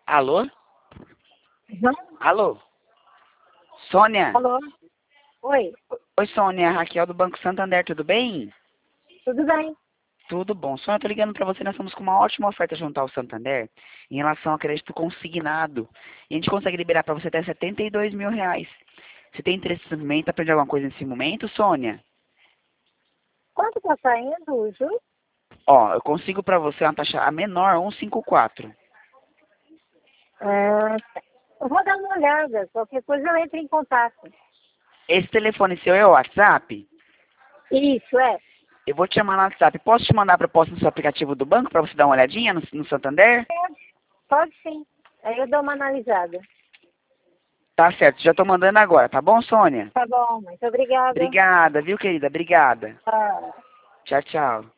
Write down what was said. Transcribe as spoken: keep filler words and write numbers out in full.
Alô? Uhum. Alô? Sônia? Alô? Oi, Oi, Sônia. Raquel do Banco Santander, tudo bem? tudo bem? Tudo bom. Sônia, eu tô ligando pra você. Nós estamos com uma ótima oferta junto ao Santander em relação ao crédito consignado. E a gente consegue liberar pra você até setenta e dois mil reais. Você tem interesse também? Tá aprendendo alguma coisa nesse momento, Sônia? Quanto tá saindo o juros? Ó, eu consigo pra você uma taxa a menor, cento e cinquenta e quatro. Ah, eu vou dar uma olhada, qualquer coisa eu entro em contato. Esse telefone seu é o WhatsApp? Isso, é. Eu vou te chamar no WhatsApp. Posso te mandar a proposta no seu aplicativo do banco pra você dar uma olhadinha no, no Santander? Pode sim. Aí eu dou uma analisada. Tá certo, já tô mandando agora, tá bom, Sônia? Tá bom, muito obrigada. Obrigada, viu, querida? Obrigada. Ah. Tchau, tchau.